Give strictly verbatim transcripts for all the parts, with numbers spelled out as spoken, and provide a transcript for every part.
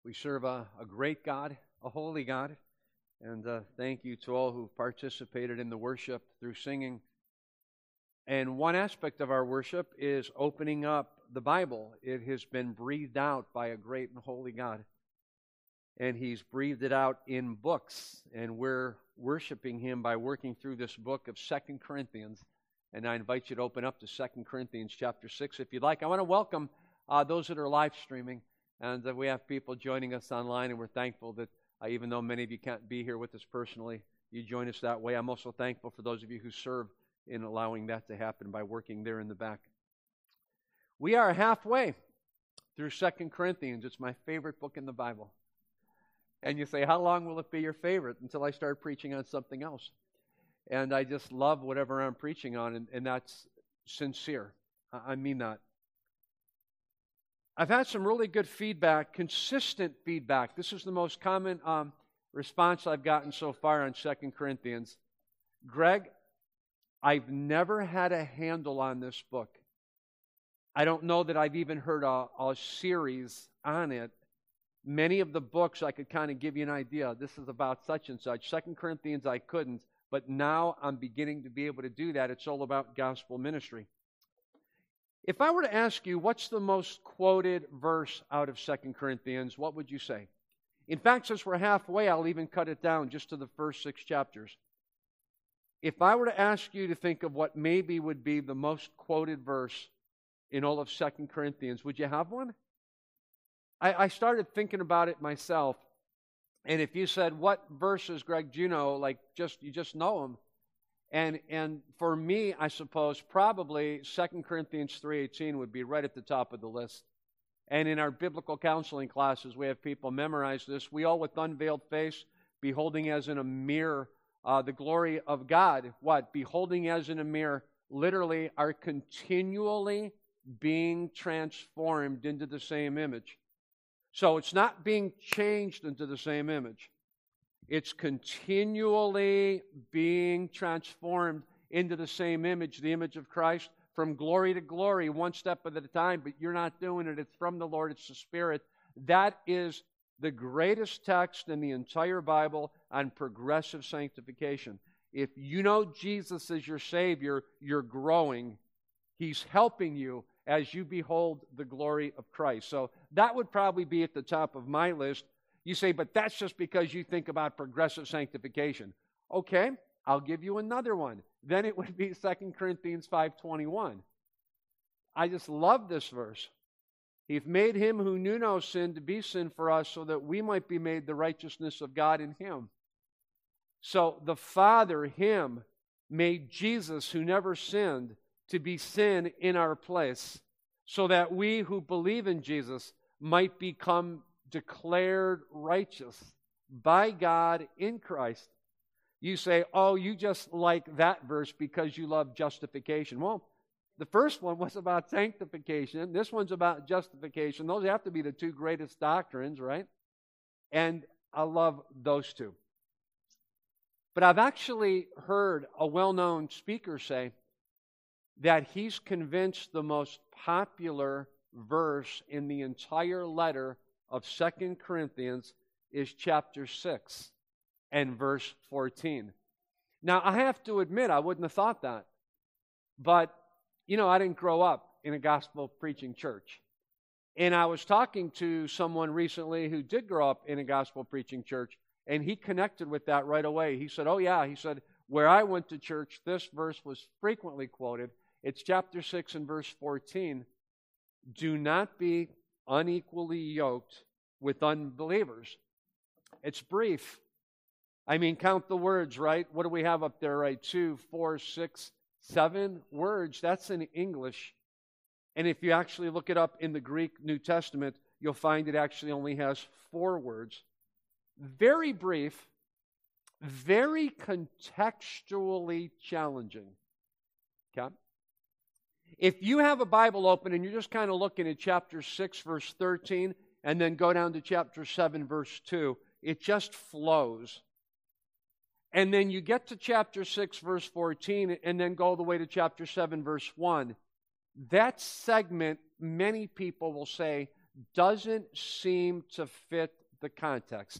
We serve a, a great God, a holy God, and uh, thank you to all who've participated in the worship through singing. And one aspect of our worship is opening up the Bible. It has been breathed out by a great and holy God, and He's breathed it out in books, and we're worshiping Him by working through this book of Second Corinthians. And I invite you to open up to Second Corinthians chapter six if you'd like. I want to welcome uh, those that are live streaming. And uh, we have people joining us online, and we're thankful that uh, even though many of you can't be here with us personally, you join us that way. I'm also thankful for those of you who serve in allowing that to happen by working there in the back. We are halfway through Second Corinthians. It's my favorite book in the Bible. And you say, how long will it be your favorite? Until I start preaching on something else. And I just love whatever I'm preaching on, and, and that's sincere. I, I mean that. I've had some really good feedback, consistent feedback. This is the most common um, response I've gotten so far on Second Corinthians. Greg, I've never had a handle on this book. I don't know that I've even heard a, a series on it. Many of the books I could kind of give you an idea. This is about such and such. Second Corinthians I couldn't, but now I'm beginning to be able to do that. It's all about gospel ministry. If I were to ask you, what's the most quoted verse out of Second Corinthians, what would you say? In fact, since we're halfway, I'll even cut it down just to the first six chapters. If I were to ask you to think of what maybe would be the most quoted verse in all of Second Corinthians, would you have one? I, I started thinking about it myself, and if you said, what verses, Greg, do you know, like just you just know them, And and for me, I suppose, probably Second Corinthians three eighteen would be right at the top of the list. And in our biblical counseling classes, we have people memorize this. We all with unveiled face, beholding as in a mirror uh, the glory of God. What? Beholding as in a mirror, literally are continually being transformed into the same image. So it's not being changed into the same image. It's continually being transformed into the same image, the image of Christ, from glory to glory, one step at a time, but you're not doing it. It's from the Lord. It's the Spirit. That is the greatest text in the entire Bible on progressive sanctification. If you know Jesus as your Savior, you're growing. He's helping you as you behold the glory of Christ. So that would probably be at the top of my list. You say, but that's just because you think about progressive sanctification. Okay, I'll give you another one. Then it would be Second Corinthians five twenty-one. I just love this verse. He's made him who knew no sin to be sin for us so that we might be made the righteousness of God in him. So the Father, him, made Jesus who never sinned to be sin in our place so that we who believe in Jesus might become declared righteous by God in Christ. You say, oh, you just like that verse because you love justification. Well, the first one was about sanctification. This one's about justification. Those have to be the two greatest doctrines, right? And I love those two. But I've actually heard a well-known speaker say that he's convinced the most popular verse in the entire letter of Second Corinthians is chapter six and verse fourteen. Now, I have to admit, I wouldn't have thought that. But, you know, I didn't grow up in a gospel preaching church. And I was talking to someone recently who did grow up in a gospel preaching church, and he connected with that right away. He said, oh yeah, he said, where I went to church, this verse was frequently quoted. It's chapter six and verse fourteen. Do not be unequally yoked with unbelievers. It's brief. I mean, count the words, right? What do we have up there, right? Two, four, six, seven words. That's in English. And if you actually look it up in the Greek New Testament, you'll find it actually only has four words. Very brief, very contextually challenging. Okay? If you have a Bible open and you're just kind of looking at chapter six, verse thirteen, and then go down to chapter seven, verse two, it just flows. And then you get to chapter six, verse fourteen, and then go all the way to chapter seven, verse one. That segment, many people will say, doesn't seem to fit the context.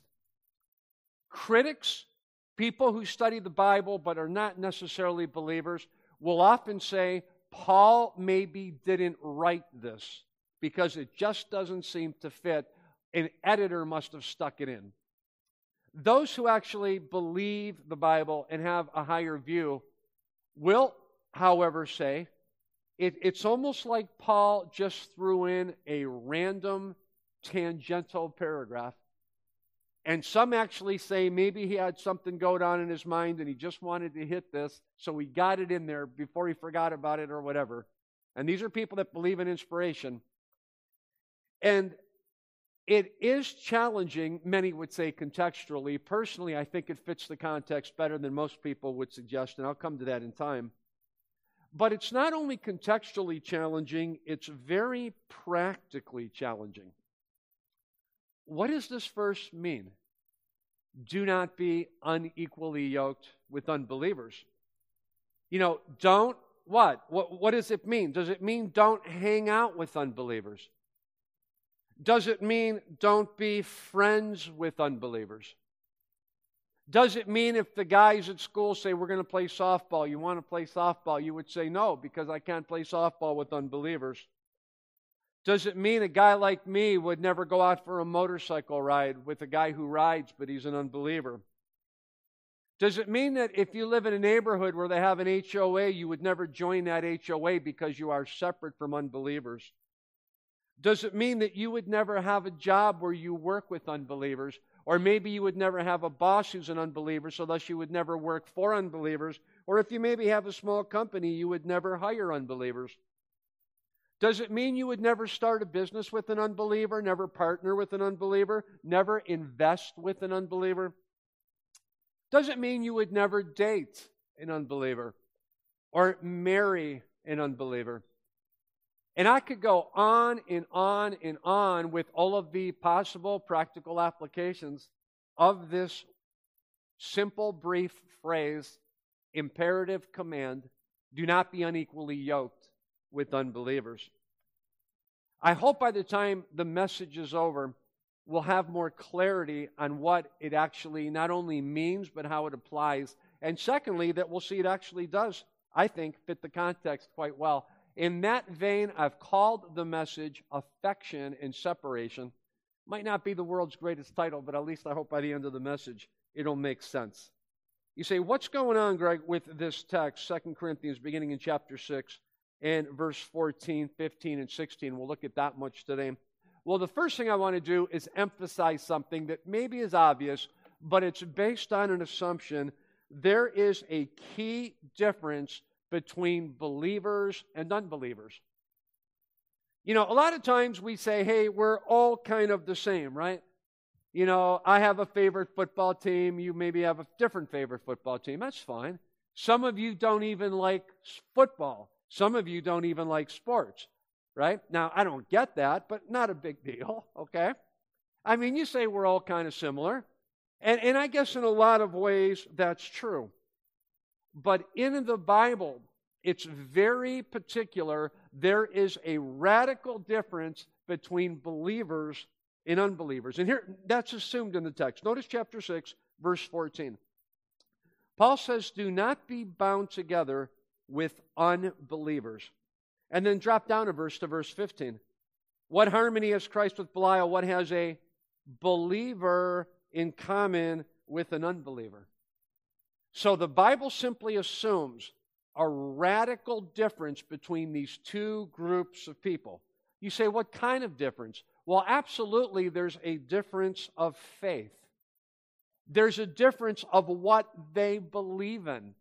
Critics, people who study the Bible but are not necessarily believers, will often say, Paul maybe didn't write this because it just doesn't seem to fit. An editor must have stuck it in. Those who actually believe the Bible and have a higher view will, however, say it, it's almost like Paul just threw in a random tangential paragraph. And some actually say maybe he had something going on in his mind and he just wanted to hit this, so he got it in there before he forgot about it or whatever. And these are people that believe in inspiration. And it is challenging, many would say contextually. Personally, I think it fits the context better than most people would suggest, and I'll come to that in time. But it's not only contextually challenging, it's very practically challenging. What does this verse mean? Do not be unequally yoked with unbelievers. You know, don't what? What, what does it mean? Does it mean don't hang out with unbelievers? Does it mean don't be friends with unbelievers? Does it mean if the guys at school say we're going to play softball, you want to play softball, you would say no because I can't play softball with unbelievers? Does it mean a guy like me would never go out for a motorcycle ride with a guy who rides but he's an unbeliever? Does it mean that if you live in a neighborhood where they have an H O A, you would never join that H O A because you are separate from unbelievers? Does it mean that you would never have a job where you work with unbelievers? Or maybe you would never have a boss who's an unbeliever, so thus you would never work for unbelievers? Or if you maybe have a small company, you would never hire unbelievers? Does it mean you would never start a business with an unbeliever, never partner with an unbeliever, never invest with an unbeliever? Does it mean you would never date an unbeliever or marry an unbeliever? And I could go on and on and on with all of the possible practical applications of this simple, brief phrase, imperative command, do not be unequally yoked with unbelievers. I hope by the time the message is over, we'll have more clarity on what it actually not only means, but how it applies. And secondly, that we'll see it actually does, I think, fit the context quite well. In that vein, I've called the message Affection and Separation. Might not be the world's greatest title, but at least I hope by the end of the message it'll make sense. You say, what's going on, Greg, with this text, Second Corinthians, beginning in chapter six, and verse fourteen, fifteen, and sixteen? We'll look at that much today. Well, the first thing I want to do is emphasize something that maybe is obvious, but it's based on an assumption. There is a key difference between believers and unbelievers. You know, a lot of times we say, hey, we're all kind of the same, right? You know, I have a favorite football team. You maybe have a different favorite football team. That's fine. Some of you don't even like football. Some of you don't even like sports, right? Now, I don't get that, but not a big deal, okay? I mean, you say we're all kind of similar. And, and I guess in a lot of ways that's true. But in the Bible, it's very particular. There is a radical difference between believers and unbelievers. And here, that's assumed in the text. Notice chapter six, verse fourteen. Paul says, do not be bound together with unbelievers. And then drop down a verse to verse fifteen. What harmony has Christ with Belial? What has a believer in common with an unbeliever? So the Bible simply assumes a radical difference between these two groups of people. You say, what kind of difference? Well, absolutely, there's a difference of faith. There's a difference of what they believe in.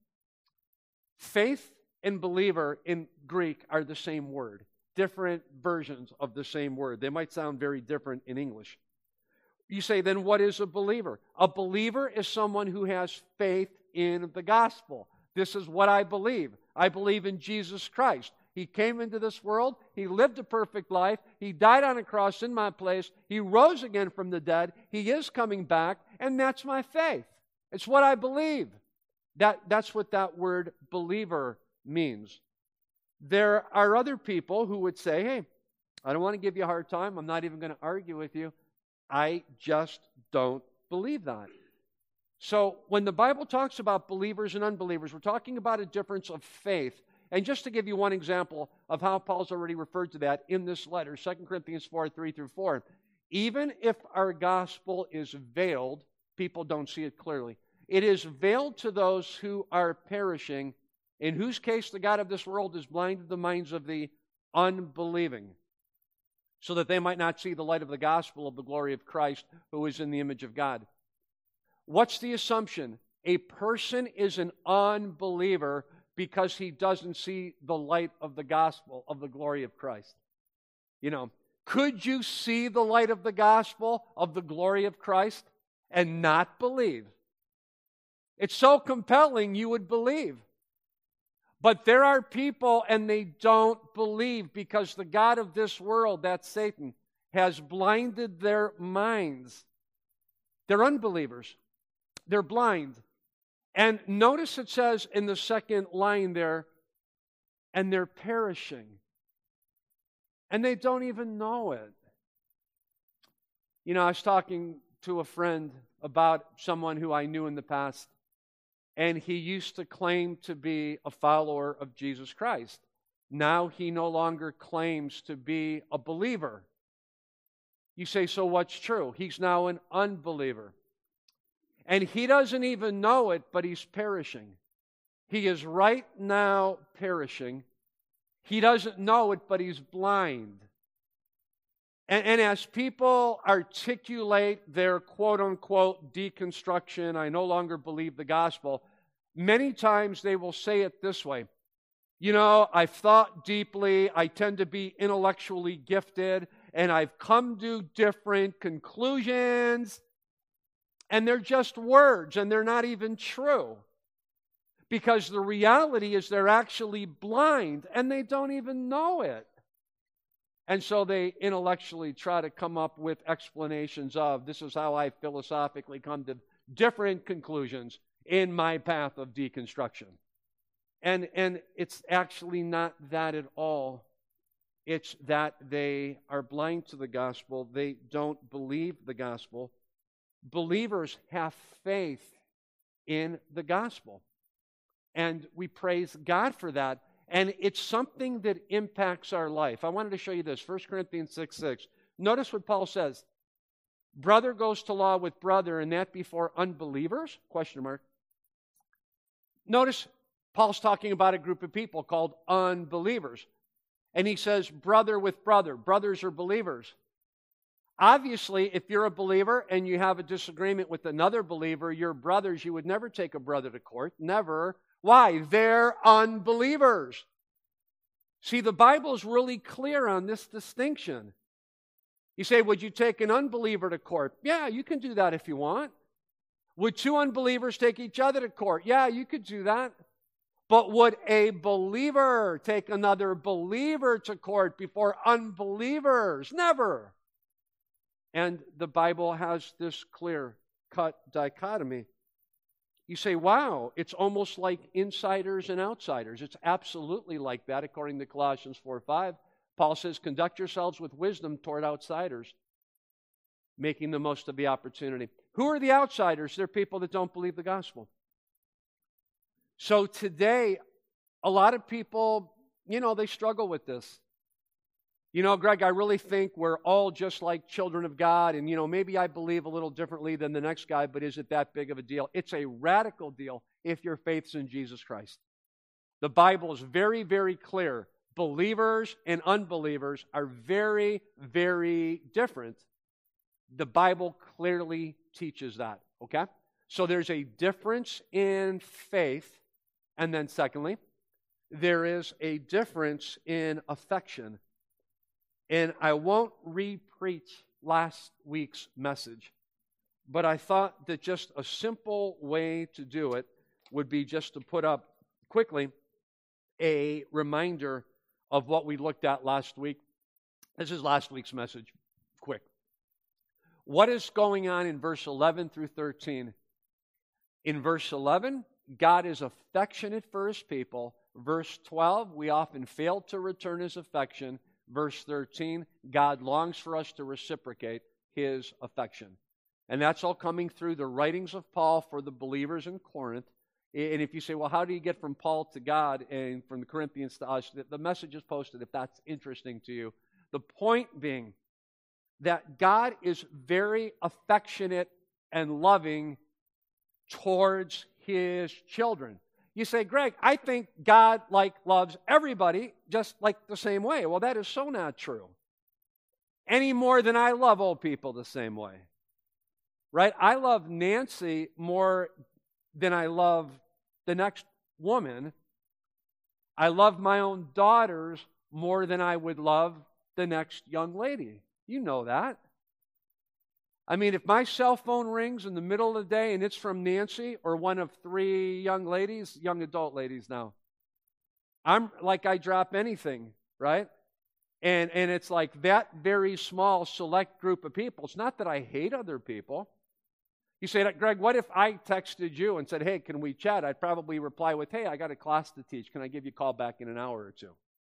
Faith and believer in Greek are the same word, different versions of the same word. They might sound very different in English. You say, then what is a believer? A believer is someone who has faith in the gospel. This is what I believe. I believe in Jesus Christ. He came into this world. He lived a perfect life. He died on a cross in my place. He rose again from the dead. He is coming back, and that's my faith. It's what I believe. That, that's what that word believer means. There are other people who would say, hey, I don't want to give you a hard time. I'm not even going to argue with you. I just don't believe that. So when the Bible talks about believers and unbelievers, we're talking about a difference of faith. And just to give you one example of how Paul's already referred to that in this letter, Second Corinthians four, three through four, even if our gospel is veiled, people don't see it clearly. It is veiled to those who are perishing, in whose case the God of this world has blinded the minds of the unbelieving, so that they might not see the light of the gospel of the glory of Christ, who is in the image of God. What's the assumption? A person is an unbeliever because he doesn't see the light of the gospel of the glory of Christ. You know, could you see the light of the gospel of the glory of Christ and not believe? It's so compelling you would believe. But there are people and they don't believe because the God of this world, that's Satan, has blinded their minds. They're unbelievers. They're blind. And notice it says in the second line there, and they're perishing. And they don't even know it. You know, I was talking to a friend about someone who I knew in the past, and he used to claim to be a follower of Jesus Christ. Now he no longer claims to be a believer. You say, so what's true? He's now an unbeliever. And he doesn't even know it, but he's perishing. He is right now perishing. He doesn't know it, but he's blind. And, and as people articulate their quote-unquote deconstruction, I no longer believe the gospel, many times they will say it this way. You know, I've thought deeply, I tend to be intellectually gifted, and I've come to different conclusions. And they're just words, and they're not even true. Because the reality is they're actually blind, and they don't even know it. And so they intellectually try to come up with explanations of, this is how I philosophically come to different conclusions in my path of deconstruction. And, and it's actually not that at all. It's that they are blind to the gospel. They don't believe the gospel. Believers have faith in the gospel. And we praise God for that. And it's something that impacts our life. I wanted to show you this, First Corinthians six six. Notice what Paul says. Brother goes to law with brother, and that before unbelievers? Question mark. Notice Paul's talking about a group of people called unbelievers. And he says brother with brother. Brothers are believers. Obviously, if you're a believer and you have a disagreement with another believer, your brothers, you would never take a brother to court. Never. Why? They're unbelievers. See, the Bible is really clear on this distinction. You say, would you take an unbeliever to court? Yeah, you can do that if you want. Would two unbelievers take each other to court? Yeah, you could do that. But would a believer take another believer to court before unbelievers? Never. And the Bible has this clear-cut dichotomy. You say, wow, it's almost like insiders and outsiders. It's absolutely like that, according to Colossians four five. Paul says, conduct yourselves with wisdom toward outsiders, making the most of the opportunity. Who are the outsiders? They're people that don't believe the gospel. So today, a lot of people, you know, they struggle with this. You know, Greg, I really think we're all just like children of God, and, you know, maybe I believe a little differently than the next guy, but is it that big of a deal? It's a radical deal if your faith's in Jesus Christ. The Bible is very, very clear. Believers and unbelievers are very, very different. The Bible clearly teaches that, okay? So there's a difference in faith, and then secondly, there is a difference in affection. And I won't re-preach last week's message, but I thought that just a simple way to do it would be just to put up quickly a reminder of what we looked at last week. This is last week's message. Quick. What is going on in verse eleven through thirteen? In verse eleven, God is affectionate for His people. Verse twelve, we often fail to return His affection. verse thirteen, God longs for us to reciprocate His affection. And that's all coming through the writings of Paul for the believers in Corinth. And if you say, well, how do you get from Paul to God and from the Corinthians to us? The message is posted if that's interesting to you. The point being that God is very affectionate and loving towards His children. You say, Greg, I think God like loves everybody just like the same way. Well, that is so not true. Any more than I love old people the same way. Right? I love Nancy more than I love the next woman. I love my own daughters more than I would love the next young lady. You know that. I mean, if my cell phone rings in the middle of the day and it's from Nancy or one of three young ladies, young adult ladies now, I'm like I drop anything, right? And and it's like that very small select group of people. It's not that I hate other people. You say, Greg, what if I texted you and said, hey, can we chat? I'd probably reply with, hey, I got a class to teach. Can I give you a call back in an hour or two?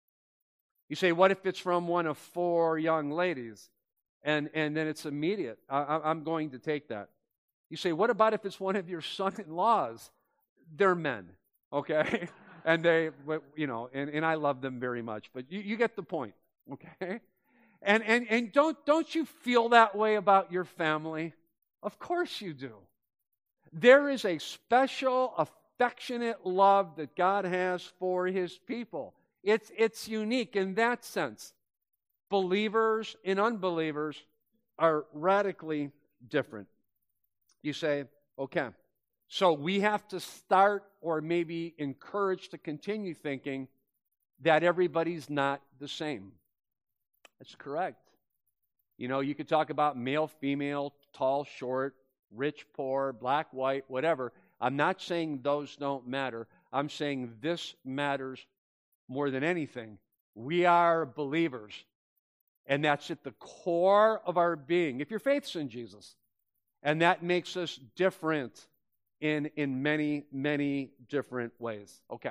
You say, what if it's from one of four young ladies? And, and then it's immediate. I, I'm going to take that. You say, what about if it's one of your son-in-laws? They're men, okay? And they, you know, and, and I love them very much. But you, you get the point, okay? And, and, and don't, don't you feel that way about your family? Of course you do. There is a special, affectionate love that God has for His people. It's, it's unique in that sense. Believers and unbelievers are radically different. You say, okay, so we have to start or maybe encourage to continue thinking that everybody's not the same. That's correct. You know, you could talk about male, female, tall, short, rich, poor, black, white, whatever. I'm not saying those don't matter. I'm saying this matters more than anything. We are believers. And that's at the core of our being, if your faith's in Jesus. And that makes us different in, in many, many different ways. Okay.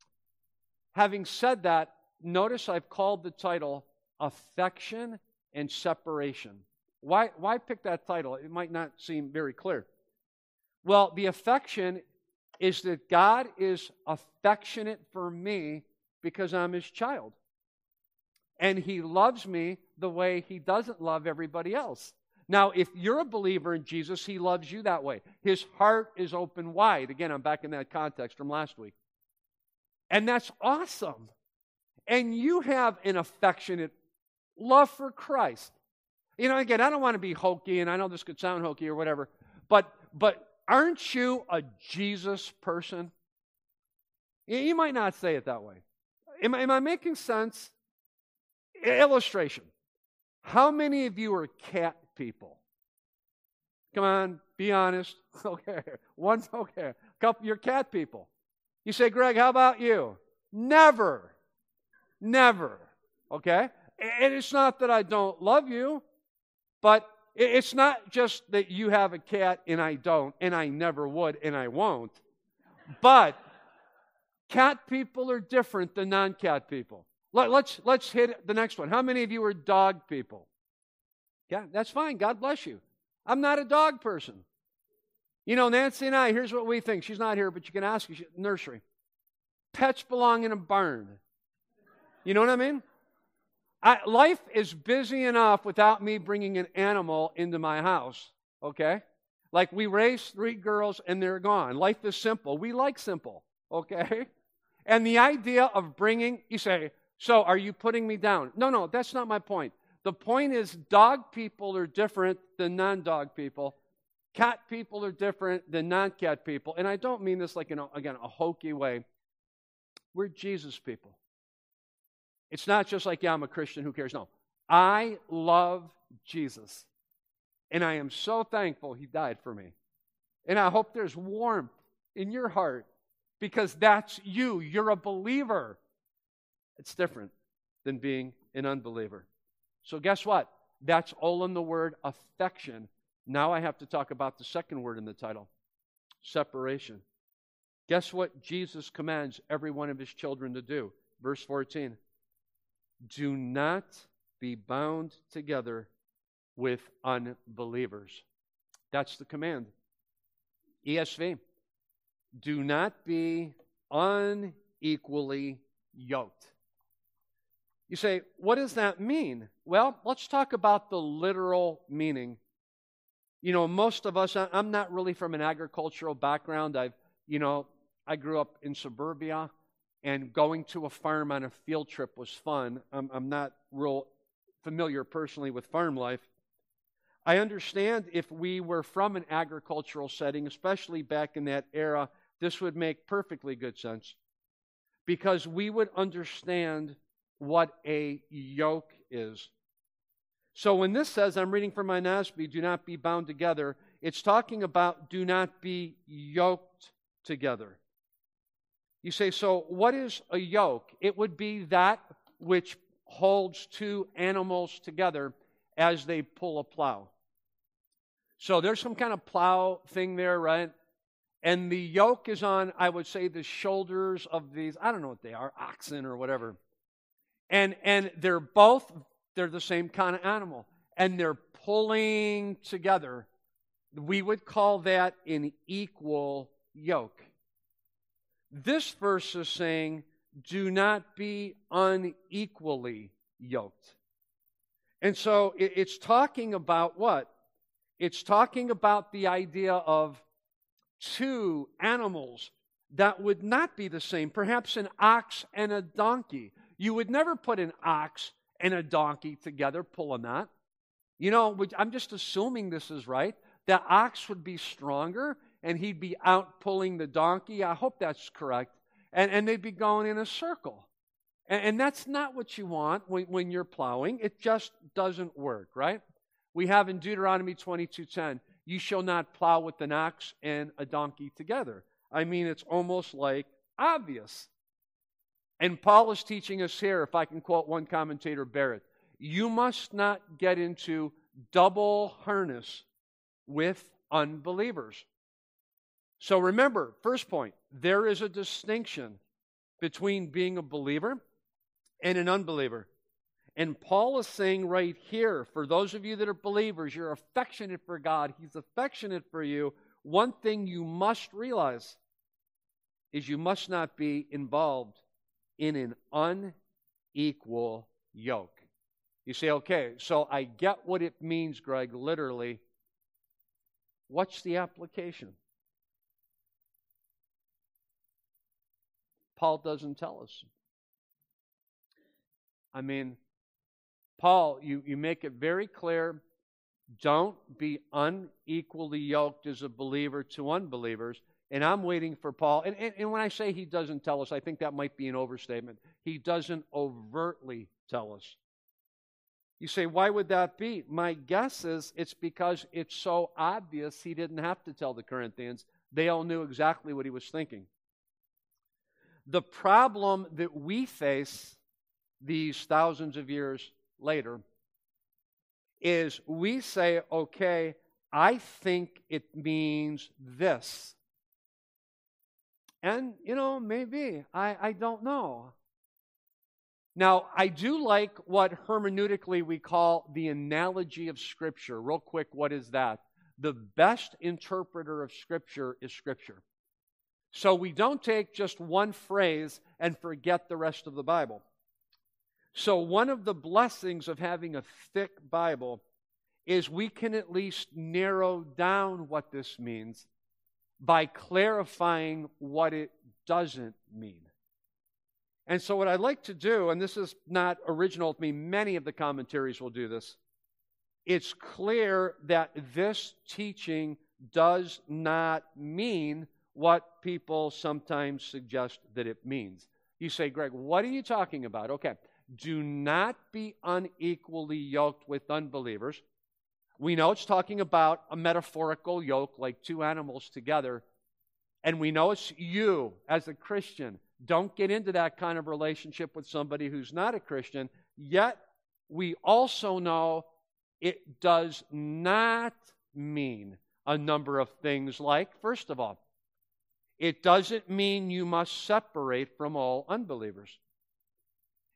Having said that, notice I've called the title Affection and Separation. Why, why pick that title? It might not seem very clear. Well, the affection is that God is affectionate for me because I'm His child. And He loves me the way He doesn't love everybody else. Now, if you're a believer in Jesus, He loves you that way. His heart is open wide. Again, I'm back in that context from last week. And that's awesome. And you have an affectionate love for Christ. You know, again, I don't want to be hokey, and I know this could sound hokey or whatever, but but aren't you a Jesus person? You might not say it that way. Am, am I making sense? Illustration. How many of you are cat people? Come on, be honest. Okay. One, okay. Couple, you're cat people. You say, Greg, how about you? Never. Never. Okay? And it's not that I don't love you, but it's not just that you have a cat and I don't, and I never would, and I won't. But cat people are different than non-cat people. Let, let's, let's hit the next one. How many of you are dog people? Yeah, that's fine. God bless you. I'm not a dog person. You know, Nancy and I, here's what we think. She's not here, but you can ask her. Nursery. Pets belong in a barn. You know what I mean? I, life is busy enough without me bringing an animal into my house, okay? Like we raised three girls and they're gone. Life is simple. We like simple, okay? And the idea of bringing, you say, so are you putting me down? No, no, that's not my point. The point is dog people are different than non-dog people. Cat people are different than non-cat people. And I don't mean this like in, a, again, a hokey way. We're Jesus people. It's not just like, yeah, I'm a Christian, who cares? No. I love Jesus. And I am so thankful He died for me. And I hope there's warmth in your heart because that's you. You're a believer. It's different than being an unbeliever. So guess what? That's all in the word affection. Now I have to talk about the second word in the title, separation. Guess what Jesus commands every one of His children to do? Verse fourteen. do not be bound together with unbelievers. That's the command. E S V. Do not be unequally yoked. You say, what does that mean? Well, let's talk about the literal meaning. You know, most of us, I'm not really from an agricultural background. I've, you know, I grew up in suburbia, and going to a farm on a field trip was fun. I'm, I'm not real familiar personally with farm life. I understand if we were from an agricultural setting, especially back in that era, this would make perfectly good sense, because we would understand what a yoke is. So when this says, I'm reading from my N A S B, do not be bound together, it's talking about do not be yoked together. You say, so what is a yoke? It would be that which holds two animals together as they pull a plow. So there's some kind of plow thing there, right? And the yoke is on, I would say, the shoulders of these, I don't know what they are, oxen or whatever. And and they're both, they're the same kind of animal. And they're pulling together. We would call that an equal yoke. This verse is saying, do not be unequally yoked. And so it, it's talking about what? It's talking about the idea of two animals that would not be the same. Perhaps an ox and a donkey. You would never put an ox and a donkey together, pulling that. You know, I'm just assuming this is right. The ox would be stronger, and he'd be out pulling the donkey. I hope that's correct. And, and they'd be going in a circle. And, and that's not what you want when, when you're plowing. It just doesn't work, right? We have in Deuteronomy twenty-two ten, you shall not plow with an ox and a donkey together. I mean, it's almost like obvious. And Paul is teaching us here, if I can quote one commentator, Barrett, you must not get into double harness with unbelievers. So remember, first point, there is a distinction between being a believer and an unbeliever. And Paul is saying right here, for those of you that are believers, you're affectionate for God, He's affectionate for you. One thing you must realize is you must not be involved in an unequal yoke. You say, okay, so I get what it means, Greg, literally. What's the application? Paul doesn't tell us. I mean, Paul, you, you make it very clear, don't be unequally yoked as a believer to unbelievers. And I'm waiting for Paul. And, and, and when I say he doesn't tell us, I think that might be an overstatement. He doesn't overtly tell us. You say, why would that be? My guess is it's because it's so obvious he didn't have to tell the Corinthians. They all knew exactly what he was thinking. The problem that we face these thousands of years later is we say, okay, I think it means this. And, you know, maybe. I, I don't know. Now, I do like what hermeneutically we call the analogy of Scripture. Real quick, what is that? The best interpreter of Scripture is Scripture. So we don't take just one phrase and forget the rest of the Bible. So one of the blessings of having a thick Bible is we can at least narrow down what this means by clarifying what it doesn't mean. And so what I'd like to do, and this is not original to me, many of the commentaries will do this, it's clear that this teaching does not mean what people sometimes suggest that it means. You say, Greg, what are you talking about? Okay, do not be unequally yoked with unbelievers. We know it's talking about a metaphorical yoke, like two animals together. And we know it's you, as a Christian. Don't get into that kind of relationship with somebody who's not a Christian. Yet, we also know it does not mean a number of things like, first of all, it doesn't mean you must separate from all unbelievers.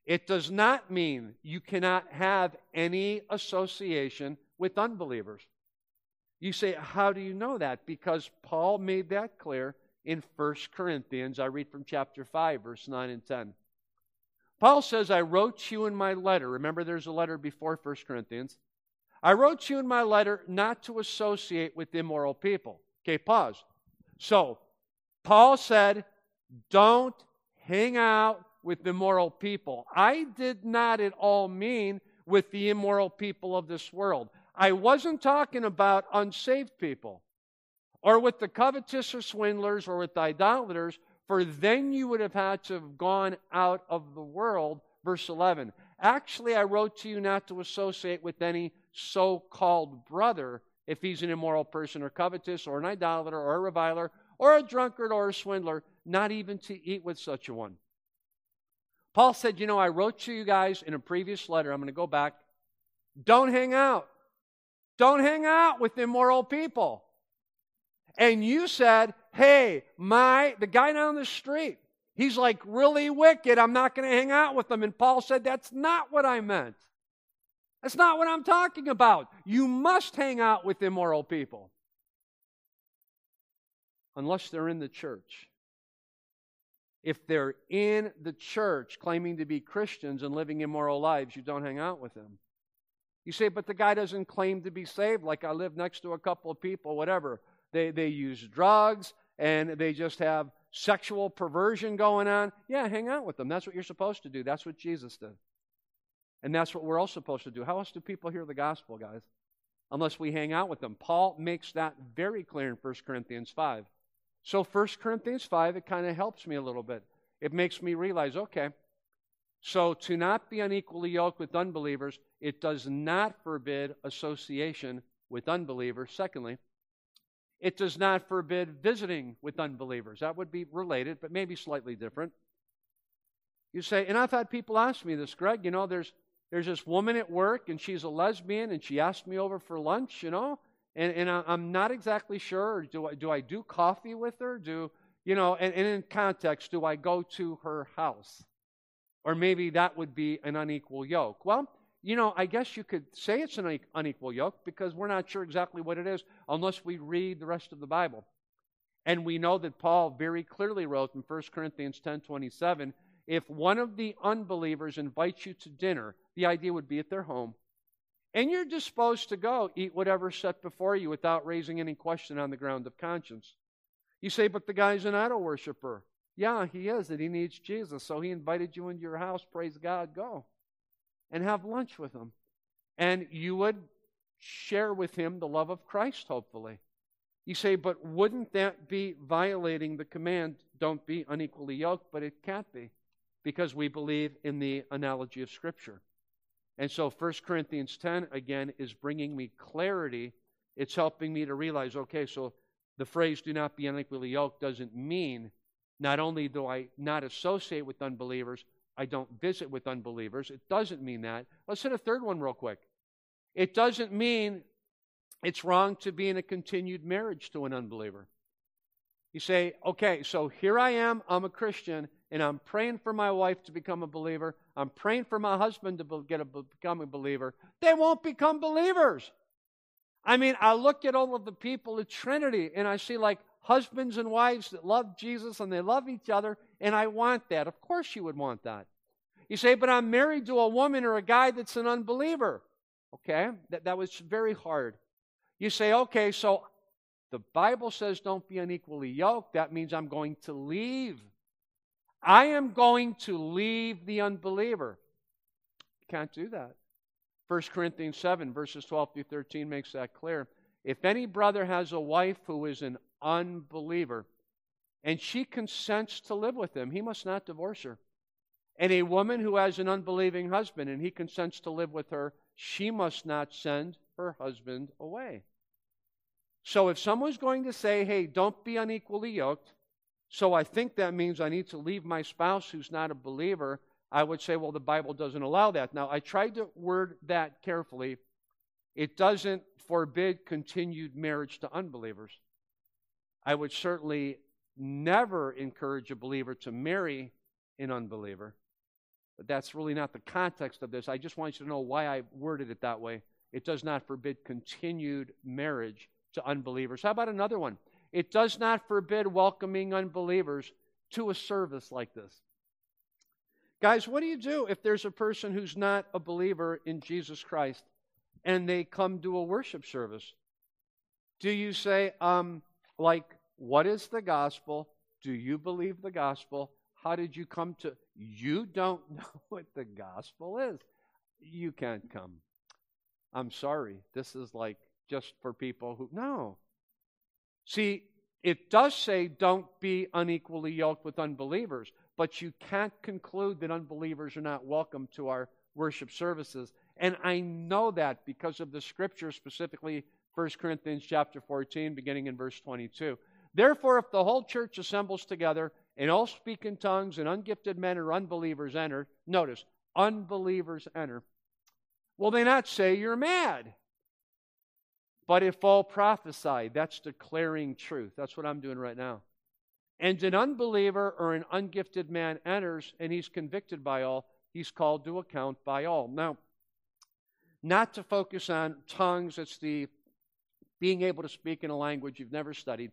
It does not mean you cannot have any association with unbelievers. You say, how do you know that? Because Paul made that clear in First Corinthians. I read from chapter five, verse nine and ten. Paul says, I wrote you in my letter. Remember, there's a letter before First Corinthians. I wrote you in my letter not to associate with immoral people. Okay, pause. So, Paul said, don't hang out with immoral people. I did not at all mean with the immoral people of this world. I wasn't talking about unsaved people, or with the covetous or swindlers, or with the idolaters, for then you would have had to have gone out of the world. Verse eleven. Actually, I wrote to you not to associate with any so-called brother if he's an immoral person, or covetous, or an idolater, or a reviler, or a drunkard, or a swindler, not even to eat with such a one. Paul said, you know, I wrote to you guys in a previous letter, I'm going to go back, don't hang out. Don't hang out with immoral people. And you said, hey, my, the guy down the street, he's like really wicked, I'm not going to hang out with him. And Paul said, that's not what I meant. That's not what I'm talking about. You must hang out with immoral people. Unless they're in the church. If they're in the church claiming to be Christians and living immoral lives, you don't hang out with them. You say, but the guy doesn't claim to be saved, like I live next to a couple of people, whatever. They, they use drugs and they just have sexual perversion going on. Yeah, hang out with them. That's what you're supposed to do. That's what Jesus did. And that's what we're all supposed to do. How else do people hear the gospel, guys? Unless we hang out with them. Paul makes that very clear in First Corinthians five. So First Corinthians five, it kind of helps me a little bit. It makes me realize, okay, so to not be unequally yoked with unbelievers, it does not forbid association with unbelievers. Secondly, it does not forbid visiting with unbelievers. That would be related, but maybe slightly different. You say, and I've had people ask me this, Greg, you know, there's there's this woman at work, and she's a lesbian, and she asked me over for lunch, you know, and, and I'm not exactly sure, do I, do I do coffee with her? Do, you know, and, and in context, do I go to her house? Or maybe that would be an unequal yoke. Well, you know, I guess you could say it's an unequal yoke because we're not sure exactly what it is unless we read the rest of the Bible. And we know that Paul very clearly wrote in First Corinthians ten twenty-seven, if one of the unbelievers invites you to dinner, the idea would be at their home, and you're disposed to go eat whatever's set before you without raising any question on the ground of conscience. You say, but the guy's an idol worshiper. Yeah, he is, and he needs Jesus, so he invited you into your house. Praise God, go. And have lunch with him. And you would share with him the love of Christ, hopefully. You say, but wouldn't that be violating the command, don't be unequally yoked? But it can't be, because we believe in the analogy of Scripture. And so First Corinthians ten, again, is bringing me clarity. It's helping me to realize, okay, so the phrase do not be unequally yoked doesn't mean not only do I not associate with unbelievers, I don't visit with unbelievers. It doesn't mean that. Let's hit a third one real quick. It doesn't mean it's wrong to be in a continued marriage to an unbeliever. You say, okay, so here I am, I'm a Christian, and I'm praying for my wife to become a believer. I'm praying for my husband to be, get a, become a believer. They won't become believers. I mean, I look at all of the people at Trinity, and I see like husbands and wives that love Jesus, and they love each other, and I want that. Of course you would want that. You say, but I'm married to a woman or a guy that's an unbeliever. Okay, that, that was very hard. You say, okay, so the Bible says don't be unequally yoked. That means I'm going to leave. I am going to leave the unbeliever. You can't do that. First Corinthians seven, verses twelve through thirteen makes that clear. If any brother has a wife who is an unbeliever, and she consents to live with him, he must not divorce her. And a woman who has an unbelieving husband, and he consents to live with her, she must not send her husband away. So if someone's going to say, hey, don't be unequally yoked, so I think that means I need to leave my spouse who's not a believer, I would say, well, the Bible doesn't allow that. Now, I tried to word that carefully. It doesn't forbid continued marriage to unbelievers. I would certainly never encourage a believer to marry an unbeliever. but that's really not the context of this. I just want you to know why I worded it that way. It does not forbid continued marriage to unbelievers. How about another one? It does not forbid welcoming unbelievers to a service like this. Guys, what do you do if there's a person who's not a believer in Jesus Christ and they come to a worship service? Do you say, um, like, what is the gospel? Do you believe the gospel? How did you come to... You don't know what the gospel is. You can't come. I'm sorry. This is like just for people who... No. See, it does say don't be unequally yoked with unbelievers, but you can't conclude that unbelievers are not welcome to our worship services. And I know that because of the scripture, specifically First Corinthians chapter fourteen, beginning in verse twenty-two. Therefore, if the whole church assembles together and all speak in tongues and ungifted men or unbelievers enter, notice, unbelievers enter, will they not say you're mad? But if all prophesy, that's declaring truth. That's what I'm doing right now. And an unbeliever or an ungifted man enters and he's convicted by all, he's called to account by all. Now, not to focus on tongues, it's the being able to speak in a language you've never studied.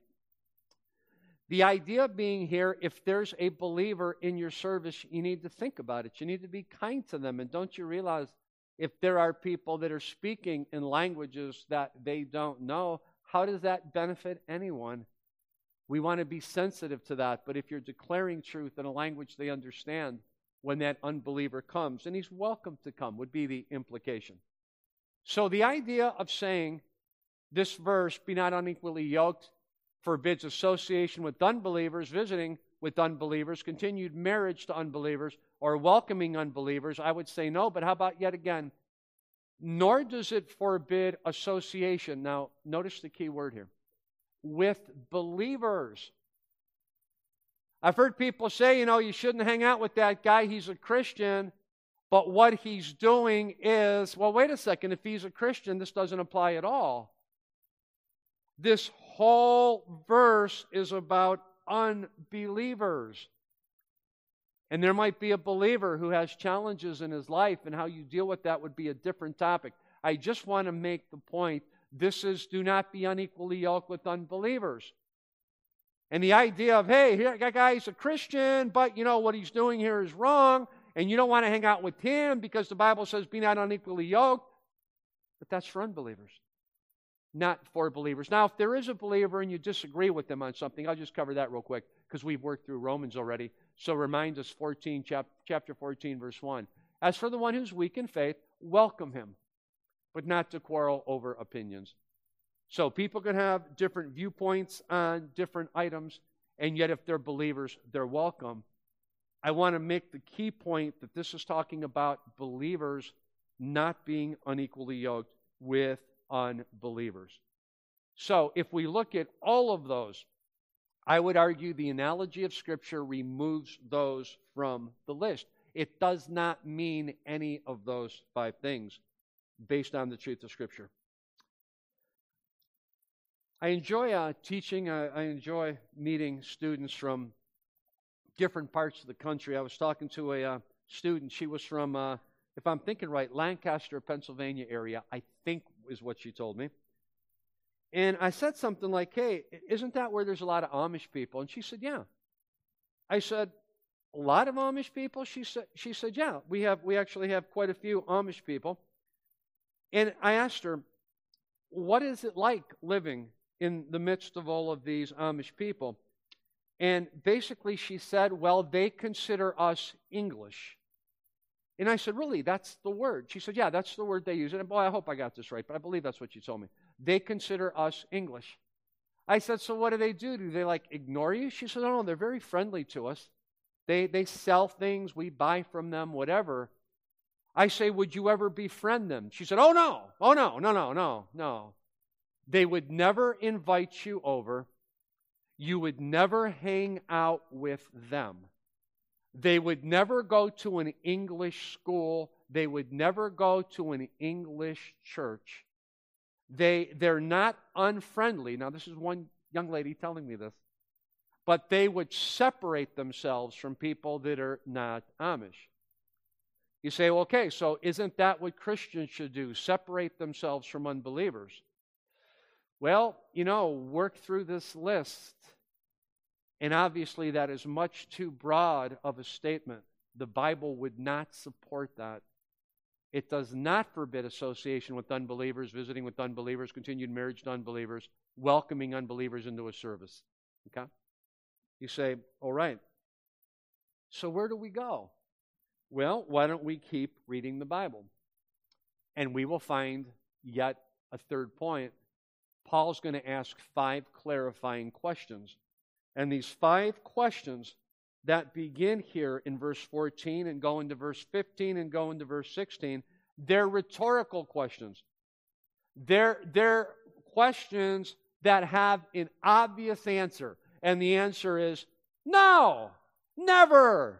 The idea being here, if there's a believer in your service, you need to think about it. You need to be kind to them. And don't you realize if there are people that are speaking in languages that they don't know, how does that benefit anyone? We want to be sensitive to that. But if you're declaring truth in a language they understand, when that unbeliever comes, and he's welcome to come, would be the implication. So the idea of saying this verse, be not unequally yoked, forbids association with unbelievers, visiting with unbelievers, continued marriage to unbelievers, or welcoming unbelievers, I would say no. But how about yet again, nor does it forbid association. Now, notice the key word here. With believers. I've heard people say, you know, you shouldn't hang out with that guy. He's a Christian. But what he's doing is, well, wait a second. If he's a Christian, this doesn't apply at all. This whole verse is about unbelievers. And there might be a believer who has challenges in his life, and how you deal with that would be a different topic. I just want to make the point, this is do not be unequally yoked with unbelievers. And the idea of, hey, here, that guy's a Christian, but you know what he's doing here is wrong, and you don't want to hang out with him because the Bible says be not unequally yoked. But that's for unbelievers, not for believers. Now, if there is a believer and you disagree with them on something, I'll just cover that real quick because we've worked through Romans already. So remind us, fourteen, chapter fourteen, verse one. As for the one who's weak in faith, welcome him, but not to quarrel over opinions. So people can have different viewpoints on different items, and yet if they're believers, they're welcome. I want to make the key point that this is talking about believers not being unequally yoked with unbelievers. So if we look at all of those, I would argue the analogy of Scripture removes those from the list. It does not mean any of those five things based on the truth of Scripture. I enjoy uh, teaching. Uh, I enjoy meeting students from different parts of the country. I was talking to a uh, student. She was from, uh, if I'm thinking right, Lancaster, Pennsylvania area, I think is what she told me. And I said something like, hey, isn't that where there's a lot of Amish people? And she said, yeah. I said, a lot of Amish people? She said, she said, yeah, we have, we actually have quite a few Amish people. And I asked her, what is it like living in the midst of all of these Amish people? And basically she said, well, they consider us English. And I said, really, that's the word? She said, yeah, that's the word they use. And boy, I hope I got this right, but I believe that's what she told me. They consider us English. I said, so what do they do? Do they like ignore you? She said, no, no, they're very friendly to us. They, they sell things, we buy from them, whatever. I say, would you ever befriend them? She said, oh no, oh no, no, no, no, no. They would never invite you over. You would never hang out with them. They would never go to an English school. They would never go to an English church. They, they're not unfriendly. Now, this is one young lady telling me this. But they would separate themselves from people that are not Amish. You say, well, okay, so isn't that what Christians should do? Separate themselves from unbelievers. Well, you know, work through this list. And obviously that is much too broad of a statement. The Bible would not support that. It does not forbid association with unbelievers, visiting with unbelievers, continued marriage to unbelievers, welcoming unbelievers into a service. Okay? You say, all right, so where do we go? Well, why don't we keep reading the Bible? And we will find yet a third point. Paul's going to ask five clarifying questions. And these five questions that begin here in verse fourteen and go into verse fifteen and go into verse sixteen, they're rhetorical questions. They're, they're questions that have an obvious answer. And the answer is no, never.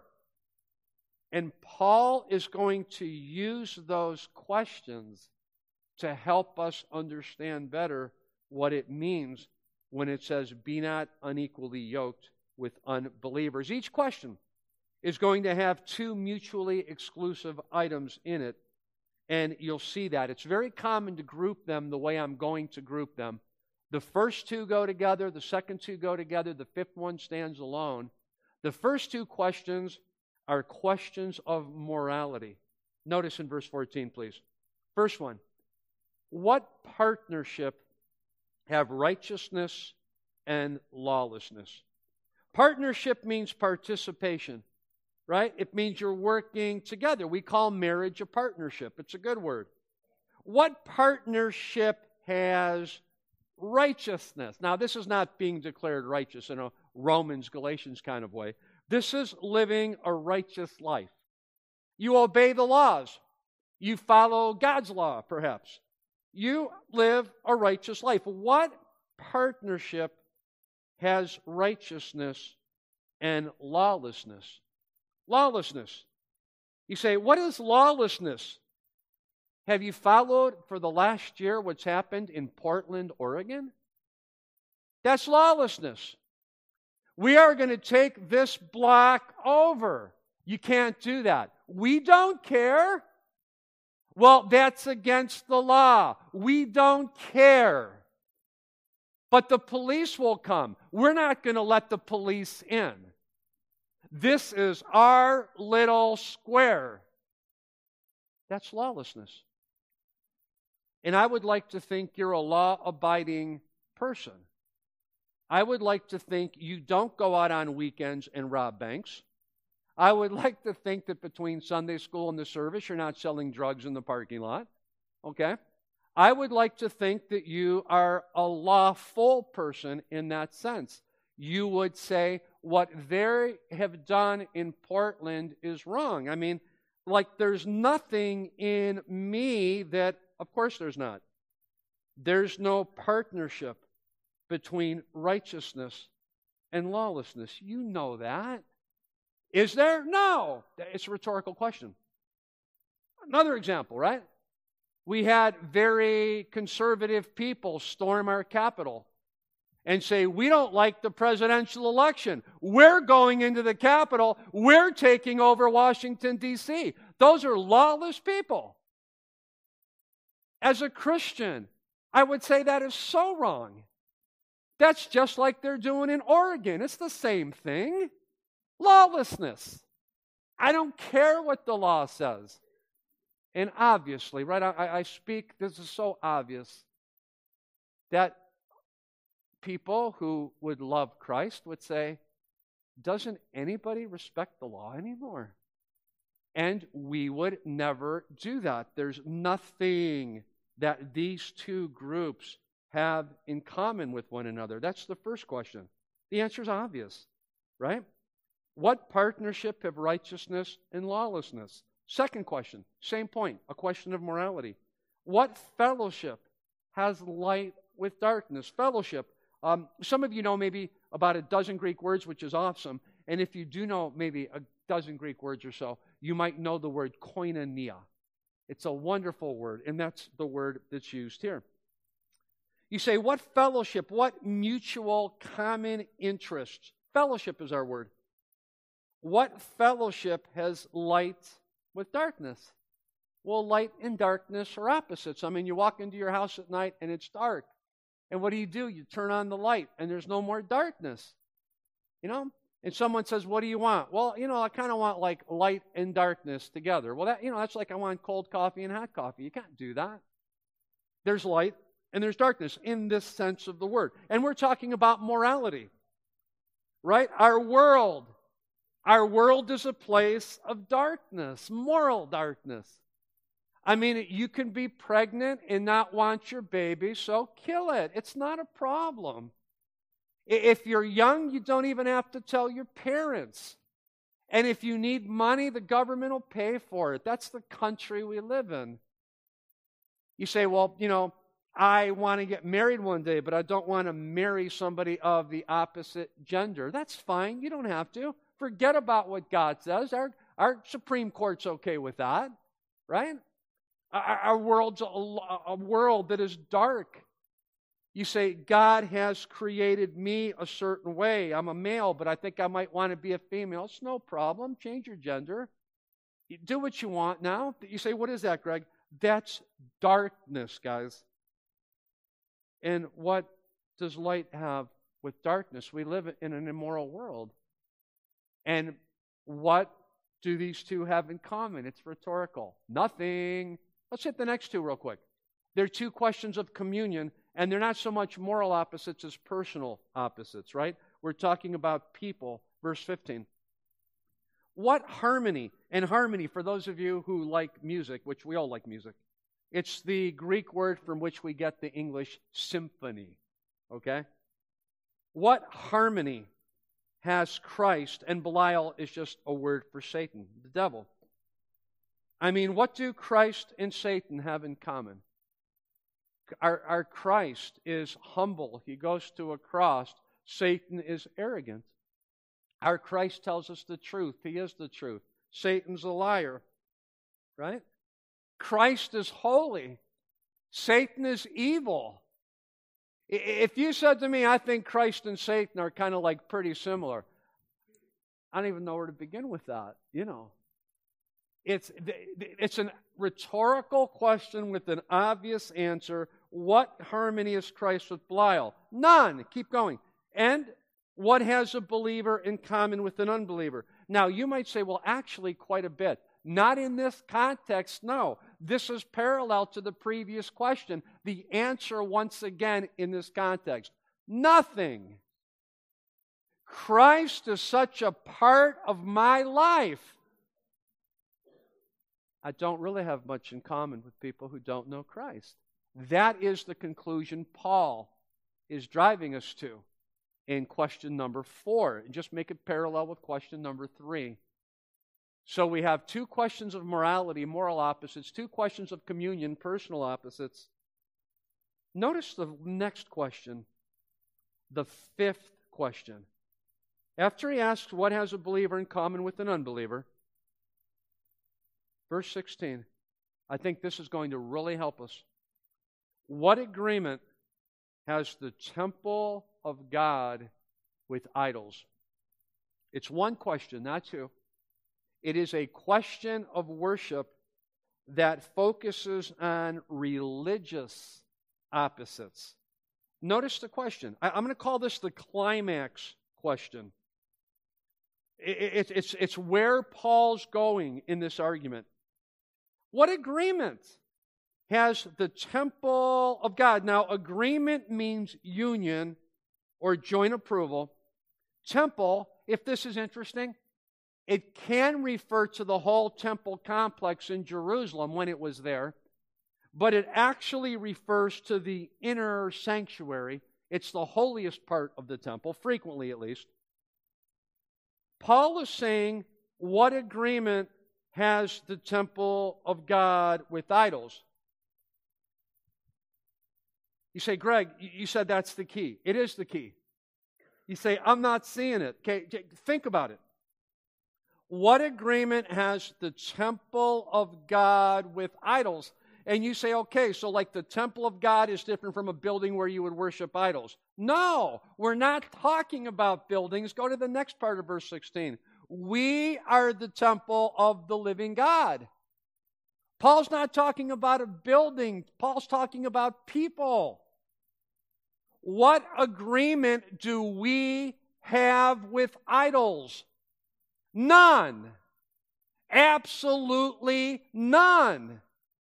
And Paul is going to use those questions to help us understand better what it means when it says, be not unequally yoked with unbelievers. Each question is going to have two mutually exclusive items in it, and you'll see that. It's very common to group them the way I'm going to group them. The first two go together, the second two go together, the fifth one stands alone. The first two questions are questions of morality. Notice in verse fourteen, please. First one, what partnership have righteousness and lawlessness? Partnership means participation, right? It means you're working together. We call marriage a partnership. It's a good word. What partnership has righteousness? Now, this is not being declared righteous in a Romans, Galatians kind of way. This is living a righteous life. You obey the laws. You follow God's law, perhaps. You live a righteous life. What partnership has righteousness and lawlessness? Lawlessness. You say, what is lawlessness? Have you followed for the last year what's happened in Portland, Oregon? That's lawlessness. We are going to take this block over. You can't do that. We don't care. Well, that's against the law. We don't care. But the police will come. We're not going to let the police in. This is our little square. That's lawlessness. And I would like to think you're a law-abiding person. I would like to think you don't go out on weekends and rob banks. I would like to think that between Sunday school and the service, you're not selling drugs in the parking lot. Okay? I would like to think that you are a lawful person in that sense. You would say what they have done in Portland is wrong. I mean, like there's nothing in me that, of course there's not. There's no partnership between righteousness and lawlessness. You know that. Is there? No. It's a rhetorical question. Another example, right? We had very conservative people storm our Capitol and say, we don't like the presidential election. We're going into the Capitol. We're taking over Washington, D C Those are lawless people. As a Christian, I would say that is so wrong. That's just like they're doing in Oregon. It's the same thing. Lawlessness. I don't care what the law says. And obviously, right, I, I speak, this is so obvious, that people who would love Christ would say, doesn't anybody respect the law anymore? And we would never do that. There's nothing that these two groups have in common with one another. That's the first question. The answer is obvious, right? What partnership have righteousness and lawlessness? Second question, same point, a question of morality. What fellowship has light with darkness? Fellowship. Um, some of you know maybe about a dozen Greek words, which is awesome. And if you do know maybe a dozen Greek words or so, you might know the word koinonia. It's a wonderful word, and that's the word that's used here. You say, what fellowship, what mutual common interest? Fellowship is our word. What fellowship has light with darkness. Well, light and darkness are opposites. I mean, you walk into your house at night and it's dark. And what do you do? You turn on the light and there's no more darkness. You know? And someone says, what do you want? Well, you know, I kind of want like light and darkness together. Well, that, you know, that's like I want cold coffee and hot coffee. You can't do that. There's light and there's darkness in this sense of the word. And we're talking about morality. Right? Our world. Our world is a place of darkness, moral darkness. I mean, you can be pregnant and not want your baby, so kill it. It's not a problem. If you're young, you don't even have to tell your parents. And if you need money, the government will pay for it. That's the country we live in. You say, well, you know, I want to get married one day, but I don't want to marry somebody of the opposite gender. That's fine. You don't have to. Forget about what God says. Our, our Supreme Court's okay with that, right? Our, our world's a, a world that is dark. You say, God has created me a certain way. I'm a male, but I think I might want to be a female. It's no problem. Change your gender. You do what you want now. You say, what is that, Greg? That's darkness, guys. And what does light have with darkness? We live in an immoral world. And what do these two have in common? It's rhetorical. Nothing. Let's hit the next two real quick. They're two questions of communion, and they're not so much moral opposites as personal opposites, right? We're talking about people. Verse fifteen. What harmony? And harmony, for those of you who like music, which we all like music, it's the Greek word from which we get the English symphony, okay? What harmony has Christ, and Belial is just a word for Satan, the devil. I mean, what do Christ and Satan have in common? Our, our Christ is humble. He goes to a cross. Satan is arrogant. Our Christ tells us the truth. He is the truth. Satan's a liar, right? Christ is holy. Satan is evil. If you said to me, I think Christ and Satan are kind of like pretty similar, I don't even know where to begin with that, you know. It's, it's a rhetorical question with an obvious answer. What harmony is Christ with Belial? None. Keep going. And what has a believer in common with an unbeliever? Now, you might say, well, actually, quite a bit. Not in this context, no. This is parallel to the previous question. The answer, once again, in this context, nothing. Christ is such a part of my life. I don't really have much in common with people who don't know Christ. That is the conclusion Paul is driving us to in question number four. And just make it parallel with question number three. So we have two questions of morality, moral opposites, two questions of communion, personal opposites. Notice the next question, the fifth question. After he asks, what has a believer in common with an unbeliever? Verse sixteen, I think this is going to really help us. What agreement has the temple of God with idols? It's one question, not two. It is a question of worship that focuses on religious opposites. Notice the question. I, I'm going to call this the climax question. It, it, it's, it's where Paul's going in this argument. What agreement has the temple of God? Now, agreement means union or joint approval. Temple, if this is interesting, it can refer to the whole temple complex in Jerusalem when it was there, but it actually refers to the inner sanctuary. It's the holiest part of the temple, frequently at least. Paul is saying, what agreement has the temple of God with idols? You say, Greg, you said that's the key. It is the key. You say, I'm not seeing it. Okay, think about it. What agreement has the temple of God with idols? And you say, okay, so like the temple of God is different from a building where you would worship idols. No, we're not talking about buildings. Go to the next part of verse sixteen. We are the temple of the living God. Paul's not talking about a building. Paul's talking about people. What agreement do we have with idols? None. Absolutely none.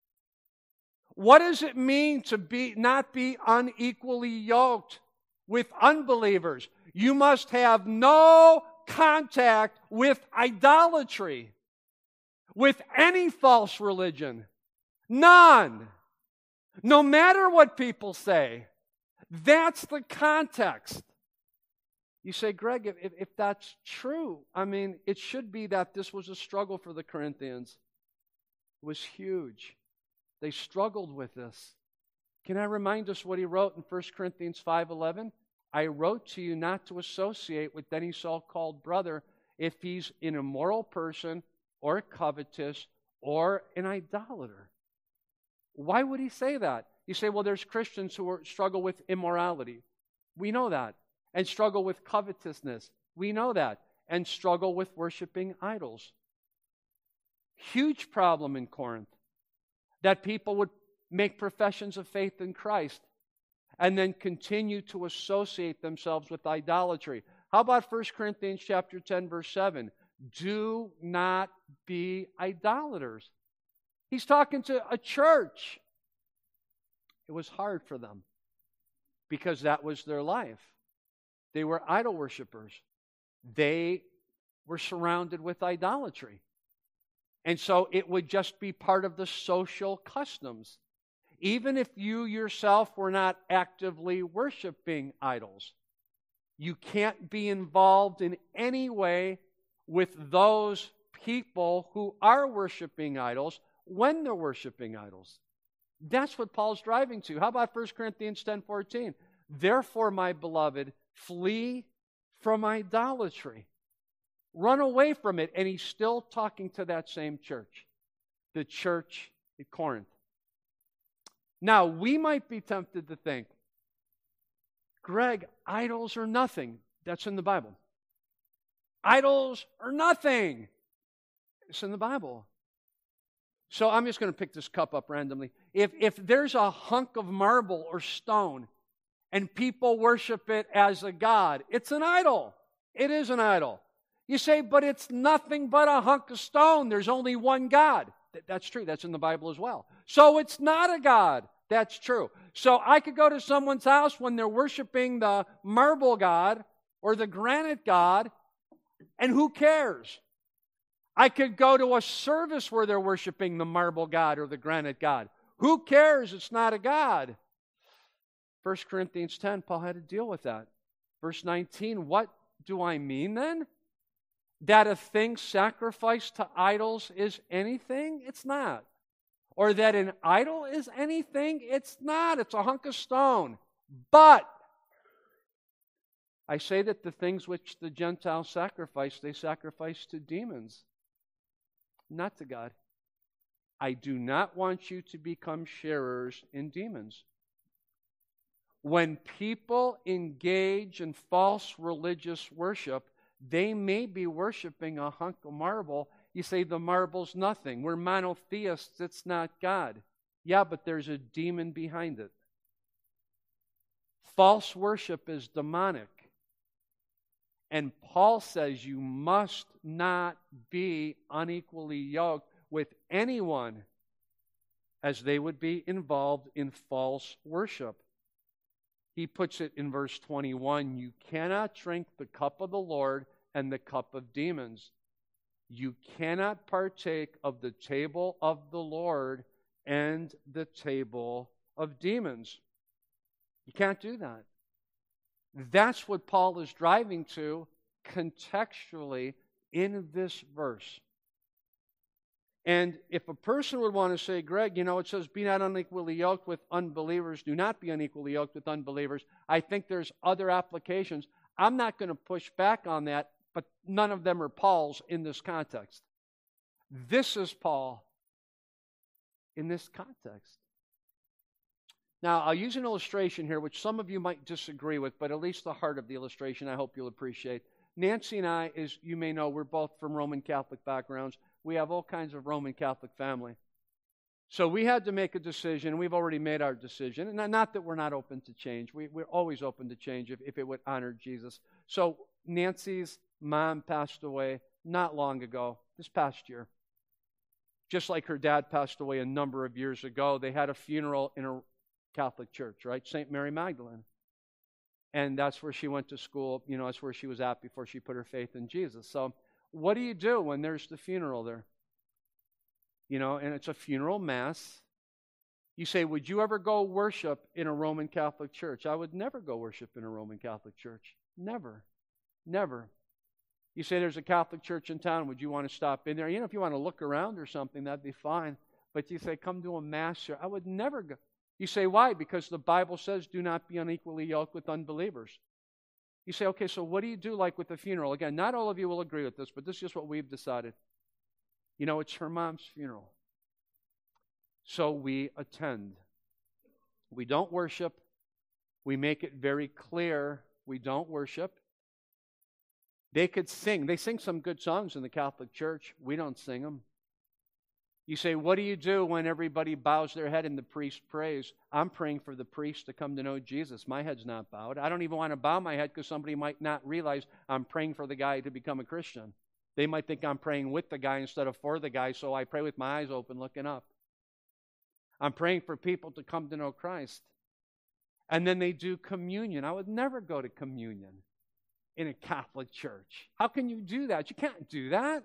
What does it mean to be not be unequally yoked with unbelievers? You must have no contact with idolatry, with any false religion. None. No matter what people say. That's the context. You say, Greg, if, if, if that's true, I mean, it should be that this was a struggle for the Corinthians. It was huge. They struggled with this. Can I remind us what he wrote in First Corinthians five eleven? I wrote to you not to associate with any so-called brother if he's an immoral person or covetous or an idolater. Why would he say that? You say, well, there's Christians who are, struggle with immorality. We know that. And struggle with covetousness. We know that. And struggle with worshiping idols. Huge problem in Corinth. That people would make professions of faith in Christ and then continue to associate themselves with idolatry. How about First Corinthians chapter ten, verse seven? Do not be idolaters. He's talking to a church. It was hard for them because that was their life. They were idol worshipers. They were surrounded with idolatry. And so it would just be part of the social customs. Even if you yourself were not actively worshiping idols, you can't be involved in any way with those people who are worshiping idols when they're worshiping idols. That's what Paul's driving to. How about First Corinthians ten fourteen? Therefore, my beloved, flee from idolatry. Run away from it. And he's still talking to that same church, the church at Corinth. Now, we might be tempted to think, Greg, idols are nothing. That's in the Bible. Idols are nothing. It's in the Bible. So I'm just going to pick this cup up randomly. If, if there's a hunk of marble or stone and people worship it as a god, it's an idol. It is an idol. You say, but it's nothing but a hunk of stone. There's only one God. That's true. That's in the Bible as well. So it's not a god. That's true. So I could go to someone's house when they're worshiping the marble god or the granite god, and who cares? I could go to a service where they're worshiping the marble god or the granite god. Who cares? It's not a god. First Corinthians ten, Paul had to deal with that. Verse nineteen, what do I mean then? That a thing sacrificed to idols is anything? It's not. Or that an idol is anything? It's not. It's a hunk of stone. But I say that the things which the Gentiles sacrifice, they sacrifice to demons, not to God. I do not want you to become sharers in demons. When people engage in false religious worship, they may be worshiping a hunk of marble. You say the marble's nothing. We're monotheists. It's not God. Yeah, but there's a demon behind it. False worship is demonic. And Paul says you must not be unequally yoked with anyone as they would be involved in false worship. He puts it in verse twenty-one, you cannot drink the cup of the Lord and the cup of demons. You cannot partake of the table of the Lord and the table of demons. You can't do that. That's what Paul is driving to contextually in this verse. And if a person would want to say, Greg, you know, it says, be not unequally yoked with unbelievers, do not be unequally yoked with unbelievers. I think there's other applications. I'm not going to push back on that, but none of them are Paul's in this context. This is Paul in this context. Now, I'll use an illustration here, which some of you might disagree with, but at least the heart of the illustration I hope you'll appreciate. Nancy and I, as you may know, we're both from Roman Catholic backgrounds. We have all kinds of Roman Catholic family. So we had to make a decision. We've already made our decision. And not that we're not open to change. We, we're always open to change if, if it would honor Jesus. So Nancy's mom passed away not long ago, this past year. Just like her dad passed away a number of years ago, they had a funeral in a Catholic church, right? Saint Mary Magdalene. And that's where she went to school. You know, that's where she was at before she put her faith in Jesus. So what do you do when there's the funeral there? You know, and it's a funeral mass. You say, would you ever go worship in a Roman Catholic church? I would never go worship in a Roman Catholic church. Never. Never. You say there's a Catholic church in town. Would you want to stop in there? You know, if you want to look around or something, that'd be fine. But you say, come to a mass here. I would never go. You say, why? Because the Bible says, do not be unequally yoked with unbelievers. You say, okay, so what do you do like with the funeral? Again, not all of you will agree with this, but this is just what we've decided. You know, it's her mom's funeral. So we attend. We don't worship. We make it very clear we don't worship. They could sing. They sing some good songs in the Catholic Church. We don't sing them. You say, what do you do when everybody bows their head and the priest prays? I'm praying for the priest to come to know Jesus. My head's not bowed. I don't even want to bow my head because somebody might not realize I'm praying for the guy to become a Christian. They might think I'm praying with the guy instead of for the guy, so I pray with my eyes open, looking up. I'm praying for people to come to know Christ. And then they do communion. I would never go to communion in a Catholic church. How can you do that? You can't do that.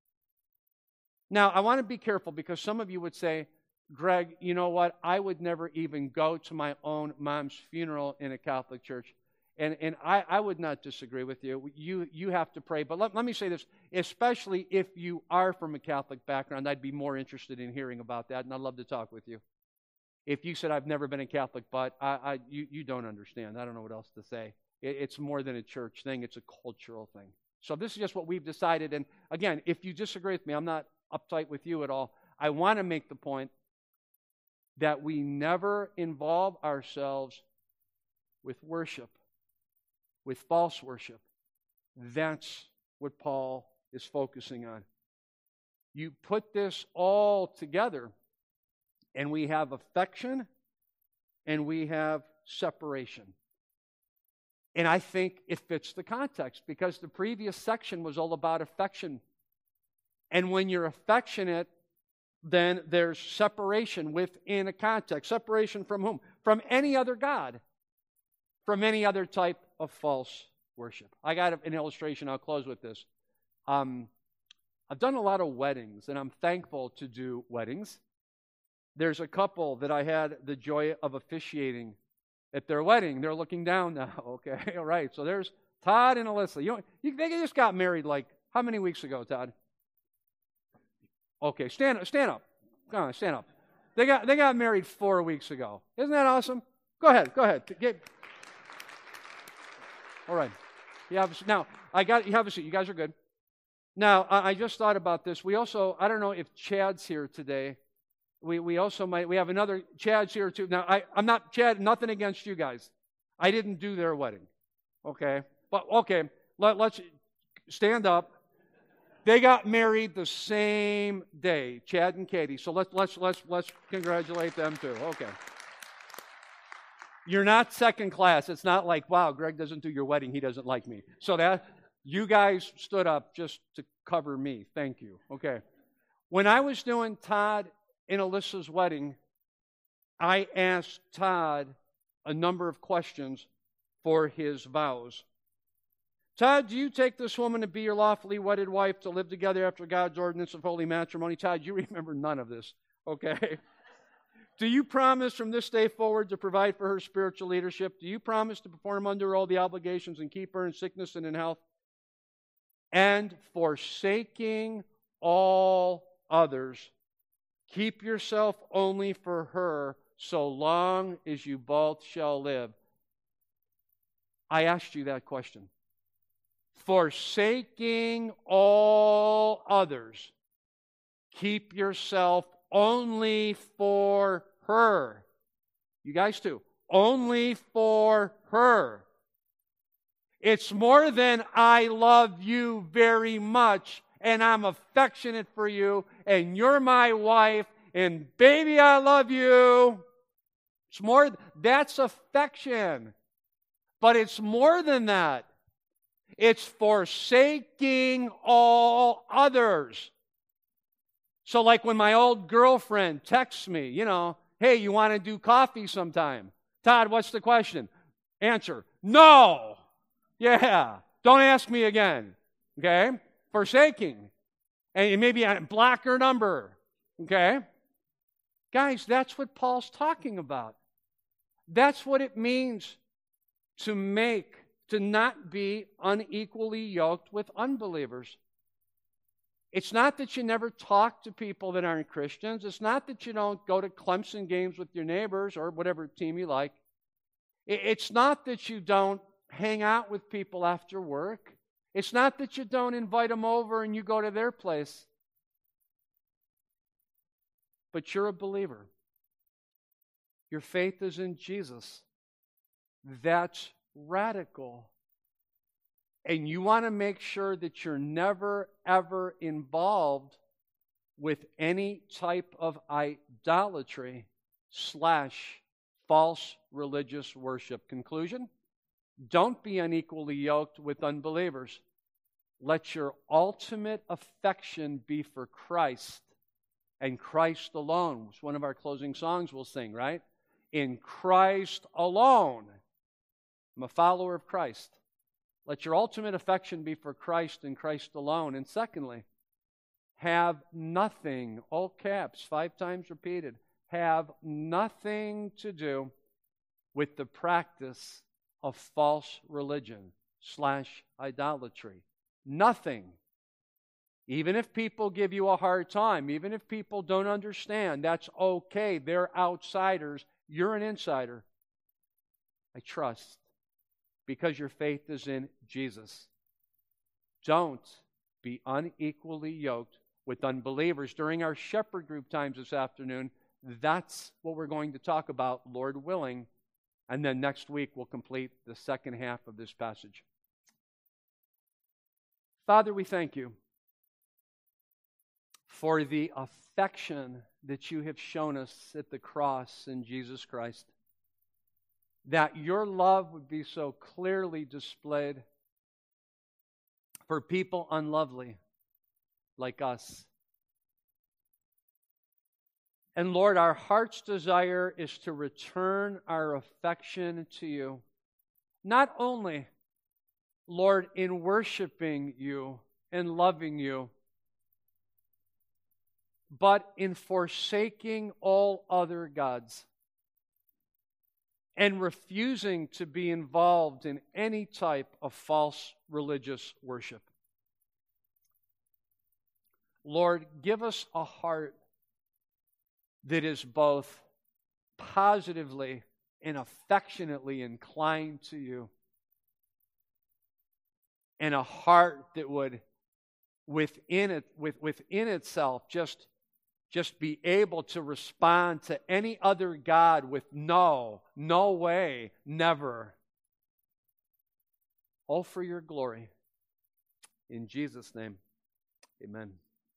Now, I want to be careful because some of you would say, Greg, you know what? I would never even go to my own mom's funeral in a Catholic church. And, and I, I would not disagree with you. You, you have to pray. But let, let me say this, especially if you are from a Catholic background, I'd be more interested in hearing about that, and I'd love to talk with you. If you said, I've never been a Catholic, but I, I, you, you don't understand. I don't know what else to say. It, it's more than a church thing. It's a cultural thing. So this is just what we've decided. And again, if you disagree with me, I'm not uptight with you at all. I want to make the point that we never involve ourselves with worship, with false worship. That's what Paul is focusing on. You put this all together, and we have affection, and we have separation. And I think it fits the context, because the previous section was all about affection. And when you're affectionate, then there's separation within a context. Separation from whom? From any other god. From any other type of false worship. I got an illustration. I'll close with this. Um, I've done a lot of weddings, and I'm thankful to do weddings. There's a couple that I had the joy of officiating at their wedding. They're looking down now. Okay, all right. So there's Todd and Alyssa. You know, you, they just got married like, how many weeks ago, Todd? Okay, stand, stand up. Come on, stand up. They got, they got married four weeks ago. Isn't that awesome? Go ahead, go ahead. Get, all right. You have, now, I got, you have a seat. You guys are good. Now, I, I just thought about this. We also, I don't know if Chad's here today. We we also might, we have another, Chad's here too. Now, I, I'm not, Chad, nothing against you guys. I didn't do their wedding. Okay? But, okay, let, let's stand up. They got married the same day, Chad and Katie. So let's let's let's let's congratulate them too. Okay. You're not second class. It's not like, wow, Greg doesn't do your wedding, he doesn't like me. So that you guys stood up just to cover me. Thank you. Okay. When I was doing Todd and Alyssa's wedding, I asked Todd a number of questions for his vows. Todd, do you take this woman to be your lawfully wedded wife, to live together after God's ordinance of holy matrimony? Todd, you remember none of this, okay? Do you promise from this day forward to provide for her spiritual leadership? Do you promise to perform under all the obligations and keep her in sickness and in health? And forsaking all others, keep yourself only for her, so long as you both shall live. I asked you that question. Forsaking all others, keep yourself only for her. You guys too. Only for her. It's more than I love you very much and I'm affectionate for you and you're my wife and baby, I love you. It's more, that's affection. But it's more than that. It's forsaking all others. So like when my old girlfriend texts me, you know, hey, you want to do coffee sometime? Todd, what's the question? Answer, no. Yeah, don't ask me again. Okay? Forsaking. And maybe I block her number. Okay? Guys, that's what Paul's talking about. That's what it means to make, to not be unequally yoked with unbelievers. It's not that you never talk to people that aren't Christians. It's not that you don't go to Clemson games with your neighbors or whatever team you like. It's not that you don't hang out with people after work. It's not that you don't invite them over and you go to their place. But you're a believer. Your faith is in Jesus. That's radical. And you want to make sure that you're never, ever involved with any type of idolatry slash false religious worship. Conclusion? Don't be unequally yoked with unbelievers. Let your ultimate affection be for Christ and Christ alone. It's one of our closing songs we'll sing, right? In Christ alone. I'm a follower of Christ. Let your ultimate affection be for Christ and Christ alone. And secondly, have nothing, all caps, five times repeated, have nothing to do with the practice of false religion slash idolatry. Nothing. Even if people give you a hard time, even if people don't understand, that's okay. They're outsiders. You're an insider. I trust because your faith is in Jesus. Don't be unequally yoked with unbelievers. During our shepherd group times this afternoon, that's what we're going to talk about, Lord willing. And then next week we'll complete the second half of this passage. Father, we thank you for the affection that you have shown us at the cross in Jesus Christ. That your love would be so clearly displayed for people unlovely like us. And Lord, our heart's desire is to return our affection to you. Not only, Lord, in worshiping you and loving you, but in forsaking all other gods and refusing to be involved in any type of false religious worship. Lord, give us a heart that is both positively and affectionately inclined to you, and a heart that would within it with, within itself just just be able to respond to any other god with no, no way, never. All for your glory. In Jesus' name, amen.